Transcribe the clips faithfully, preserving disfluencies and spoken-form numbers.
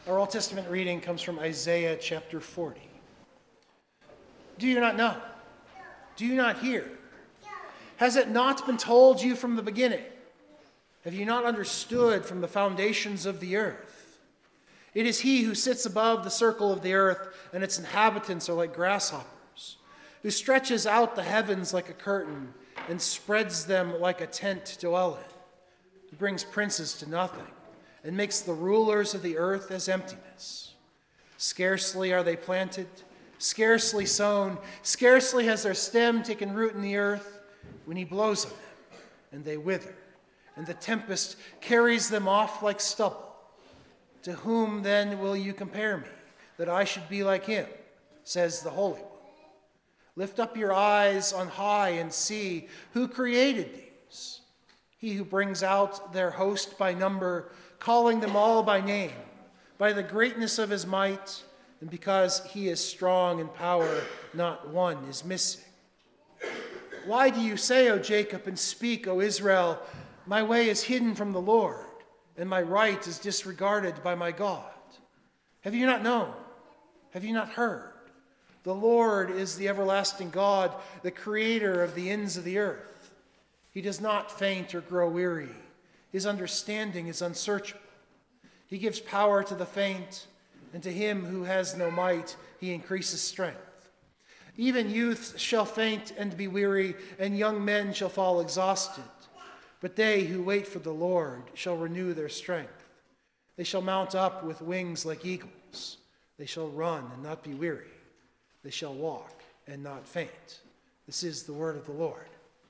Our Old Testament reading comes from Isaiah chapter forty. Do you not know? Do you not hear? Has it not been told you from the beginning? Have you not understood from the foundations of the earth? It is he who sits above the circle of the earth, and its inhabitants are like grasshoppers, who stretches out the heavens like a curtain and spreads them like a tent to dwell in, who brings princes to nothing and makes the rulers of the earth as emptiness. Scarcely are they planted, scarcely sown, scarcely has their stem taken root in the earth, when he blows on them, and they wither, and the tempest carries them off like stubble. To whom then will you compare me, that I should be like him, says the Holy One. Lift up your eyes on high and see who created these. He who brings out their host by number, calling them all by name, by the greatness of his might, and because he is strong in power, not one is missing. Why do you say, O Jacob, and speak, O Israel, my way is hidden from the Lord, and my right is disregarded by my God? Have you not known? Have you not heard? The Lord is the everlasting God, the creator of the ends of the earth. He does not faint or grow weary. His understanding is unsearchable. He gives power to the faint, and to him who has no might, he increases strength. Even youths shall faint and be weary, and young men shall fall exhausted. But they who wait for the Lord shall renew their strength. They shall mount up with wings like eagles. They shall run and not be weary. They shall walk and not faint. This is the word of the Lord.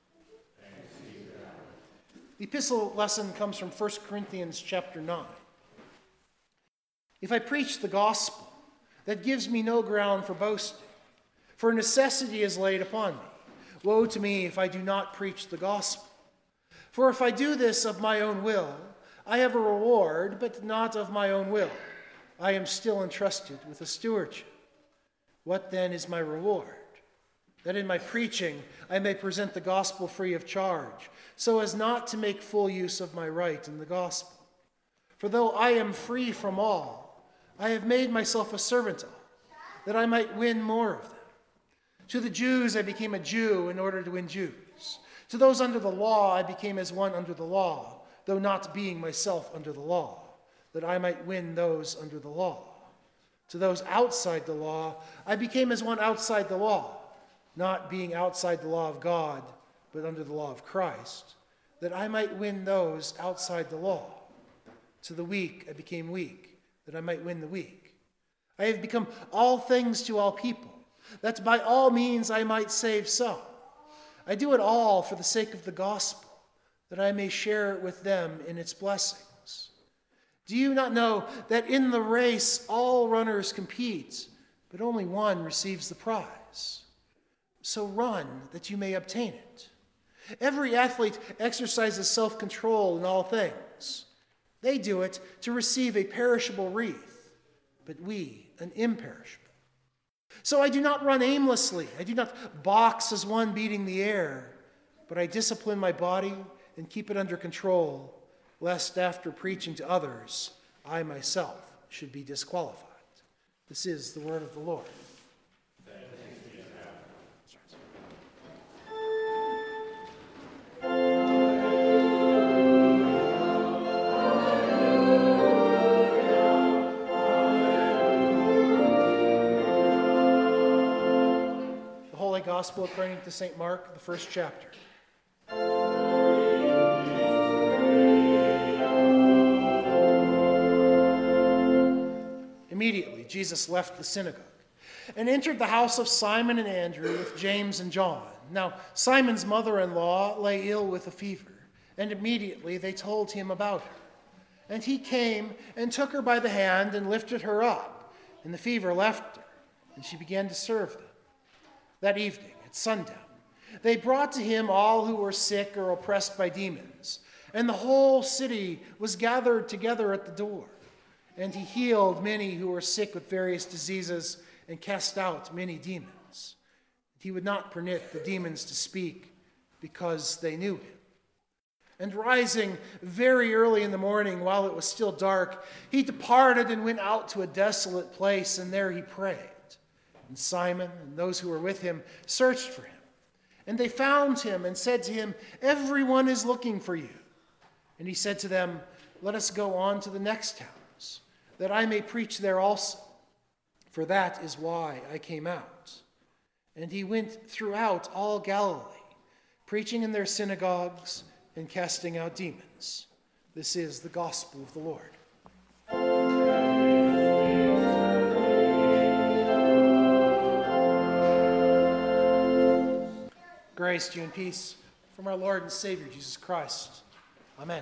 The epistle lesson comes from First Corinthians chapter nine. If I preach the gospel, that gives me no ground for boasting, for necessity is laid upon me. Woe to me if I do not preach the gospel. For if I do this of my own will, I have a reward, but not of my own will. I am still entrusted with a stewardship. What then is my reward? That in my preaching I may present the gospel free of charge, so as not to make full use of my right in the gospel. For though I am free from all, I have made myself a servant of, that I might win more of them. To the Jews I became a Jew in order to win Jews. To those under the law I became as one under the law, though not being myself under the law, that I might win those under the law. To those outside the law I became as one outside the law, not being outside the law of God, but under the law of Christ, that I might win those outside the law. To the weak I became weak, that I might win the weak. I have become all things to all people, that by all means I might save some. I do it all for the sake of the gospel, that I may share with them in its blessings. Do you not know that in the race all runners compete, but only one receives the prize? So run that you may obtain it. Every athlete exercises self-control in all things. They do it to receive a perishable wreath, but we an imperishable. So I do not run aimlessly. I do not box as one beating the air, but I discipline my body and keep it under control, lest after preaching to others, I myself should be disqualified. This is the word of the Lord. Gospel according to Saint Mark, the first chapter. Immediately, Jesus left the synagogue and entered the house of Simon and Andrew with James and John. Now, Simon's mother-in-law lay ill with a fever, and immediately they told him about her. And he came and took her by the hand and lifted her up, and the fever left her, and she began to serve them. That evening, at sundown, they brought to him all who were sick or oppressed by demons, and the whole city was gathered together at the door. And he healed many who were sick with various diseases and cast out many demons. He would not permit the demons to speak because they knew him. And rising very early in the morning while it was still dark, he departed and went out to a desolate place, and there he prayed. And Simon and those who were with him searched for him. And they found him and said to him, "Everyone is looking for you." And he said to them, "Let us go on to the next towns, that I may preach there also. For that is why I came out." And he went throughout all Galilee, preaching in their synagogues and casting out demons. This is the gospel of the Lord. Grace to you and peace from our Lord and Savior, Jesus Christ. Amen.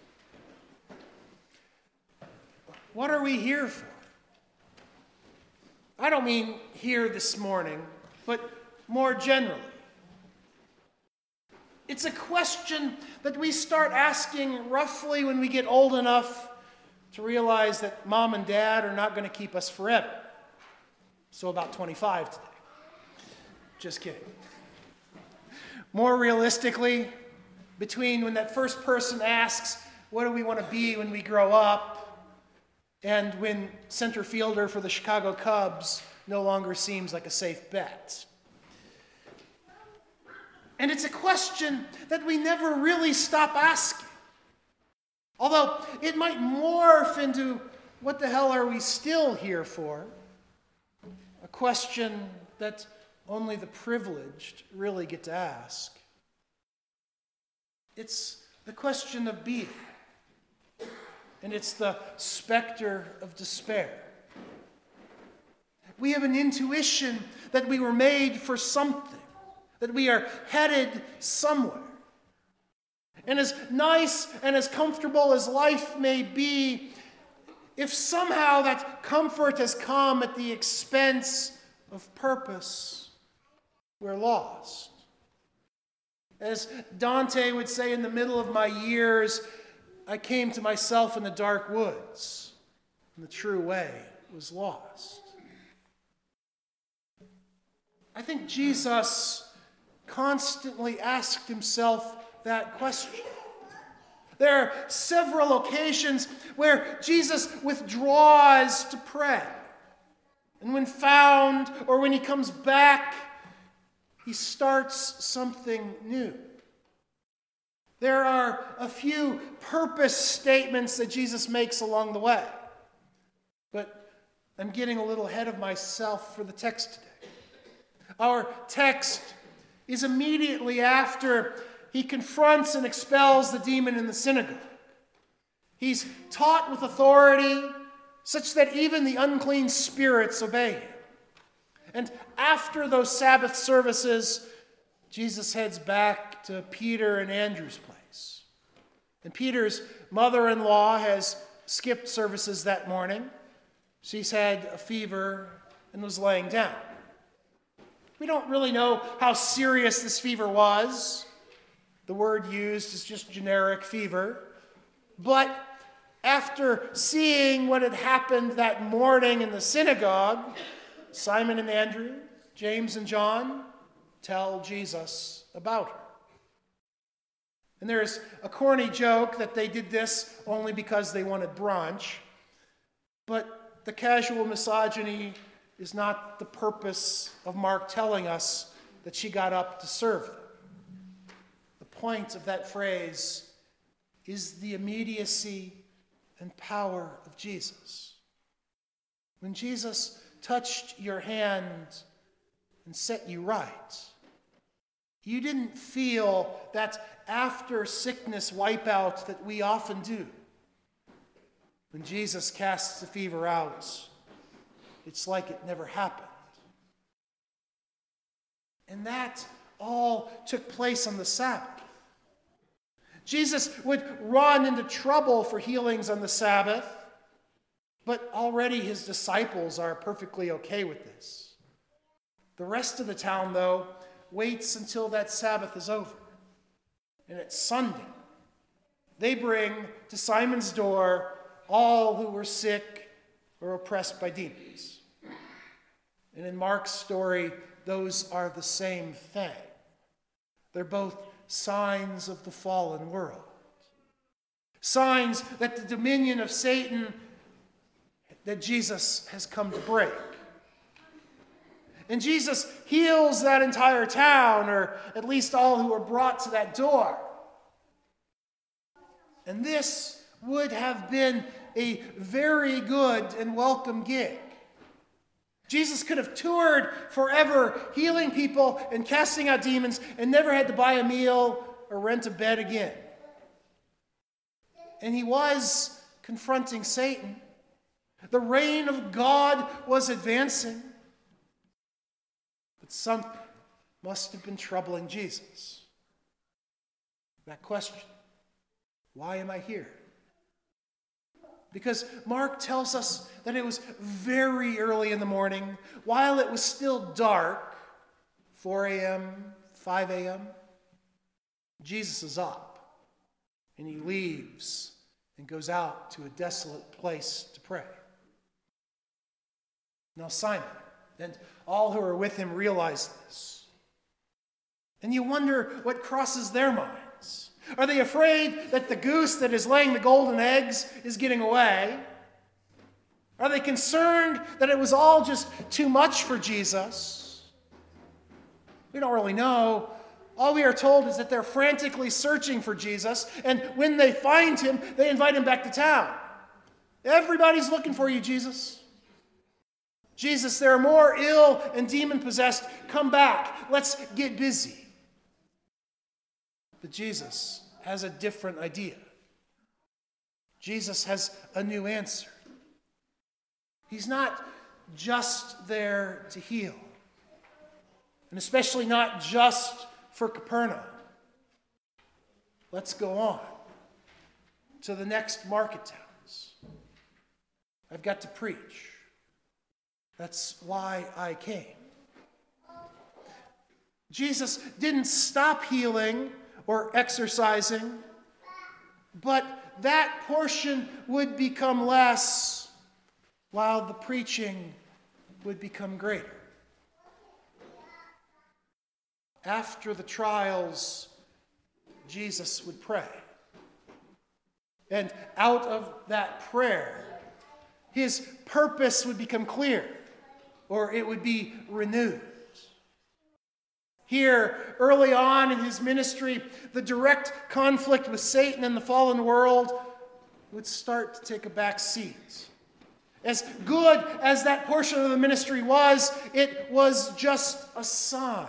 What are we here for? I don't mean here this morning, but more generally. It's a question that we start asking roughly when we get old enough to realize that mom and dad are not going to keep us forever. So about twenty-five today. Just kidding. More realistically, between when that first person asks, what do we want to be when we grow up, and when center fielder for the Chicago Cubs no longer seems like a safe bet. And it's a question that we never really stop asking. Although it might morph into, what the hell are we still here for? A question that only the privileged really get to ask. It's the question of being. And it's the specter of despair. We have an intuition that we were made for something, that we are headed somewhere. And as nice and as comfortable as life may be, if somehow that comfort has come at the expense of purpose, we're lost. As Dante would say, in the middle of my years, I came to myself in the dark woods, and the true way was lost. I think Jesus constantly asked himself that question. There are several occasions where Jesus withdraws to pray. And when found, or when he comes back, he starts something new. There are a few purpose statements that Jesus makes along the way. But I'm getting a little ahead of myself for the text today. Our text is immediately after he confronts and expels the demon in the synagogue. He's taught with authority such that even the unclean spirits obey him. And after those Sabbath services, Jesus heads back to Peter and Andrew's place. And Peter's mother-in-law has skipped services that morning. She's had a fever and was laying down. We don't really know how serious this fever was. The word used is just generic fever. But after seeing what had happened that morning in the synagogue, Simon and Andrew, James and John, tell Jesus about her. And there's a corny joke that they did this only because they wanted brunch. But the casual misogyny is not the purpose of Mark telling us that she got up to serve them. The point of that phrase is the immediacy and power of Jesus. When Jesus touched your hand and set you right, you didn't feel that after sickness wipeout that we often do. When Jesus casts the fever out, it's like it never happened. And that all took place on the Sabbath. Jesus would run into trouble for healings on the Sabbath, but already his disciples are perfectly okay with this. The rest of the town, though, waits until that Sabbath is over. And it's Sunday. They bring to Simon's door all who were sick or oppressed by demons. And in Mark's story, those are the same thing. They're both signs of the fallen world. Signs that the dominion of Satan that Jesus has come to break. And Jesus heals that entire town, or at least all who are brought to that door. And this would have been a very good and welcome gig. Jesus could have toured forever, healing people and casting out demons, and never had to buy a meal or rent a bed again. And he was confronting Satan. The reign of God was advancing. But something must have been troubling Jesus. That question, why am I here? Because Mark tells us that it was very early in the morning, while it was still dark, four a.m., five a.m., Jesus is up, and he leaves and goes out to a desolate place to pray. Now Simon and all who are with him realize this. And you wonder what crosses their minds. Are they afraid that the goose that is laying the golden eggs is getting away? Are they concerned that it was all just too much for Jesus? We don't really know. All we are told is that they're frantically searching for Jesus, and when they find him, they invite him back to town. Everybody's looking for you, Jesus. Jesus, there are more ill and demon-possessed. Come back. Let's get busy. But Jesus has a different idea. Jesus has a new answer. He's not just there to heal, and especially not just for Capernaum. Let's go on to the next market towns. I've got to preach. That's why I came. Jesus didn't stop healing or exercising, but that portion would become less while the preaching would become greater. After the trials, Jesus would pray. And out of that prayer, his purpose would become clear, or it would be renewed. Here, early on in his ministry, the direct conflict with Satan and the fallen world would start to take a back seat. As good as that portion of the ministry was, it was just a sign.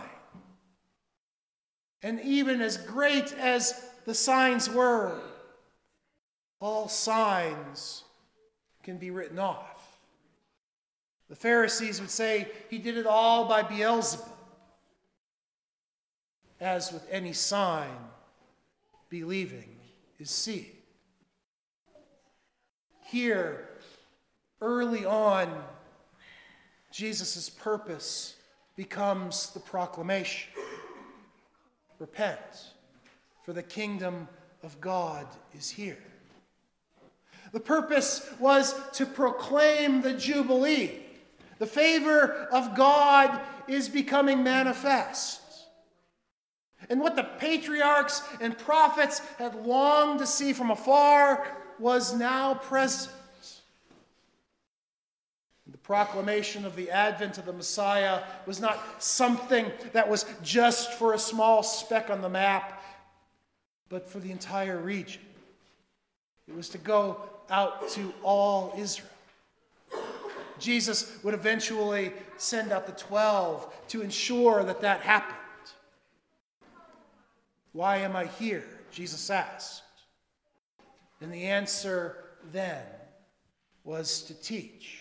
And even as great as the signs were, all signs can be written off. The Pharisees would say he did it all by Beelzebub. As with any sign, believing is seeing. Here, early on, Jesus' purpose becomes the proclamation. Repent, for the kingdom of God is here. The purpose was to proclaim the Jubilee. The favor of God is becoming manifest. And what the patriarchs and prophets had longed to see from afar was now present. The proclamation of the advent of the Messiah was not something that was just for a small speck on the map, but for the entire region. It was to go out to all Israel. Jesus would eventually send out the twelve to ensure that that happened. Why am I here? Jesus asked. And the answer then was to teach.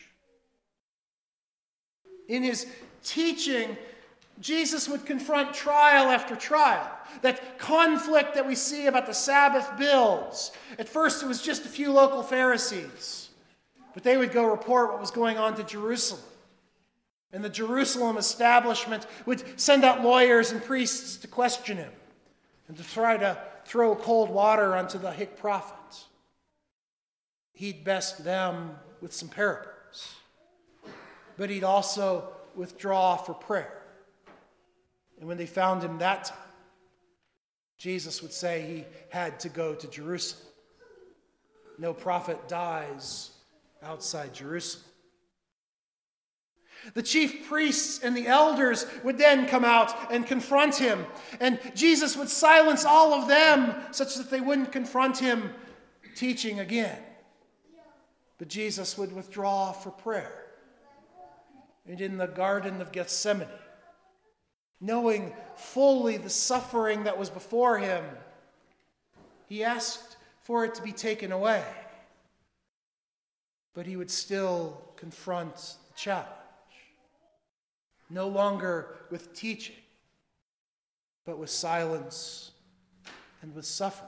In his teaching, Jesus would confront trial after trial. That conflict that we see about the Sabbath builds. At first it was just a few local Pharisees, but they would go report what was going on to Jerusalem. And the Jerusalem establishment would send out lawyers and priests to question him and to try to throw cold water onto the hick prophets. He'd best them with some parables. But he'd also withdraw for prayer. And when they found him that time, Jesus would say he had to go to Jerusalem. No prophet dies outside Jerusalem. The chief priests and the elders would then come out and confront him, and Jesus would silence all of them such that they wouldn't confront him teaching again. But Jesus would withdraw for prayer. And in the Garden of Gethsemane, knowing fully the suffering that was before him, he asked for it to be taken away. But he would still confront the challenge. No longer with teaching, but with silence and with suffering.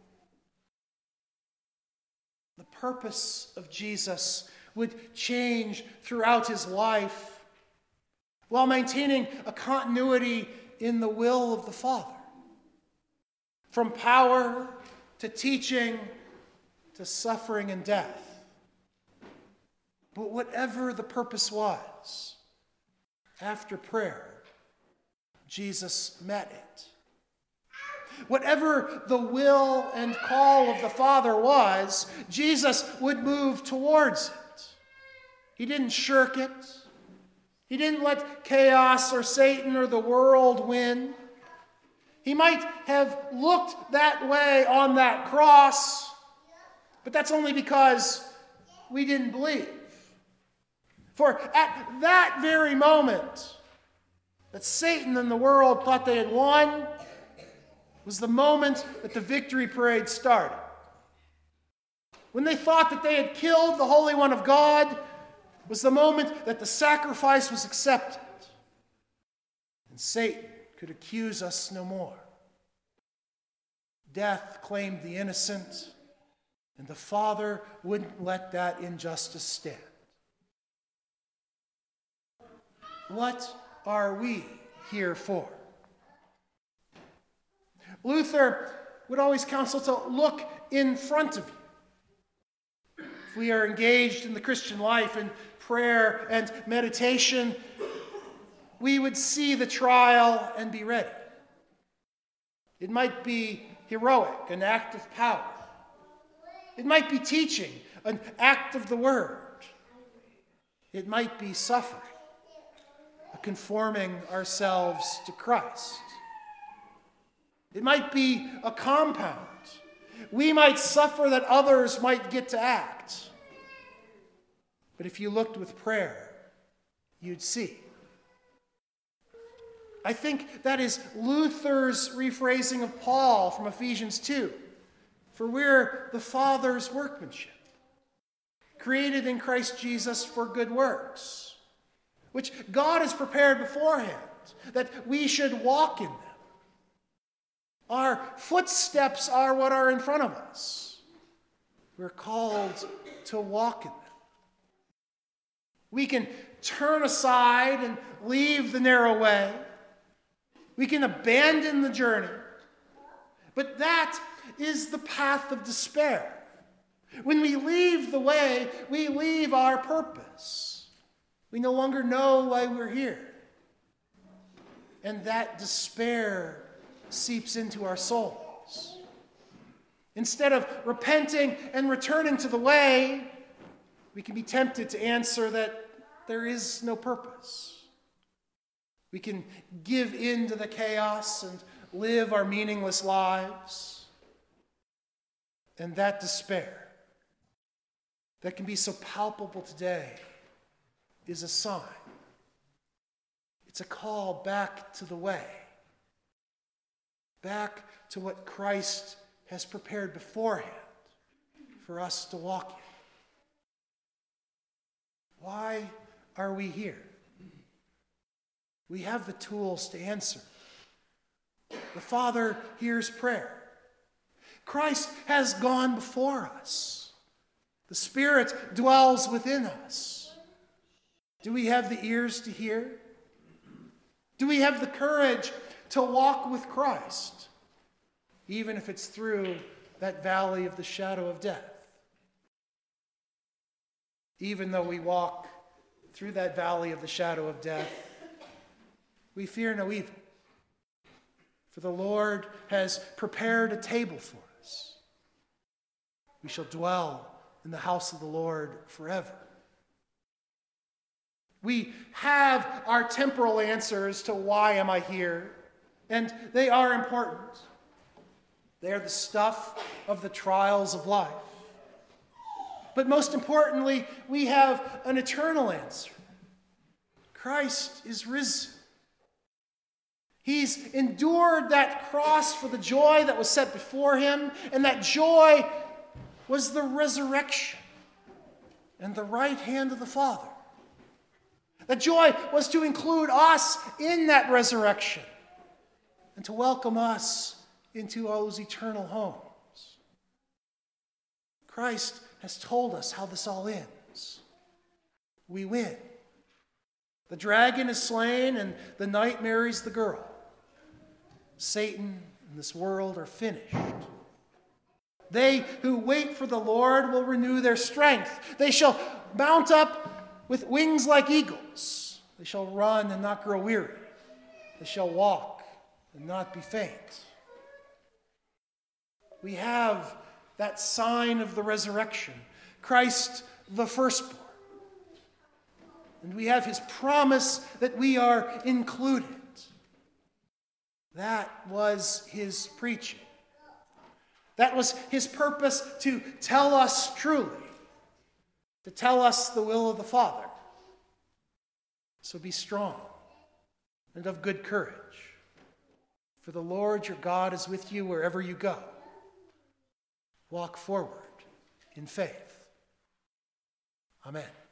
The purpose of Jesus would change throughout his life while maintaining a continuity in the will of the Father. From power to teaching to suffering and death. But whatever the purpose was, after prayer, Jesus met it. Whatever the will and call of the Father was, Jesus would move towards it. He didn't shirk it. He didn't let chaos or Satan or the world win. He might have looked that way on that cross, but that's only because we didn't believe. For at that very moment that Satan and the world thought they had won was the moment that the victory parade started. When they thought that they had killed the Holy One of God was the moment that the sacrifice was accepted. And Satan could accuse us no more. Death claimed the innocent, and the Father wouldn't let that injustice stand. What are we here for? Luther would always counsel to look in front of you. If we are engaged in the Christian life in prayer and meditation, we would see the trial and be ready. It might be heroic, an act of power. It might be teaching, an act of the word. It might be suffering, a conforming ourselves to Christ. It might be a compound. We might suffer that others might get to act. But if you looked with prayer, you'd see. I think that is Luther's rephrasing of Paul from Ephesians two. For we're the Father's workmanship, created in Christ Jesus for good works, which God has prepared beforehand, that we should walk in them. Our footsteps are what are in front of us. We're called to walk in them. We can turn aside and leave the narrow way. We can abandon the journey. But that is the path of despair. When we leave the way, we leave our purpose. We no longer know why we're here. And that despair seeps into our souls. Instead of repenting and returning to the way, we can be tempted to answer that there is no purpose. We can give in to the chaos and live our meaningless lives. And that despair that can be so palpable today is a sign. It's a call back to the way. Back to what Christ has prepared beforehand for us to walk in. Why are we here? We have the tools to answer. The Father hears prayer. Christ has gone before us. The Spirit dwells within us. Do we have the ears to hear? Do we have the courage to walk with Christ, even if it's through that valley of the shadow of death? Even though we walk through that valley of the shadow of death, we fear no evil. For the Lord has prepared a table for us. We shall dwell in the house of the Lord forever. We have our temporal answers to why am I here, and they are important. They are the stuff of the trials of life. But most importantly, we have an eternal answer. Christ is risen. He's endured that cross for the joy that was set before him, and that joy was the resurrection and the right hand of the Father. That joy was to include us in that resurrection and to welcome us into those eternal homes. Christ has told us how this all ends. We win. The dragon is slain and the knight marries the girl. Satan and this world are finished. They who wait for the Lord will renew their strength. They shall mount up with wings like eagles. They shall run and not grow weary. They shall walk and not be faint. We have that sign of the resurrection, Christ the firstborn. And we have his promise that we are included. That was his preaching. That was his purpose, to tell us truly, to tell us the will of the Father. So be strong and of good courage, for the Lord your God is with you wherever you go. Walk forward in faith. Amen.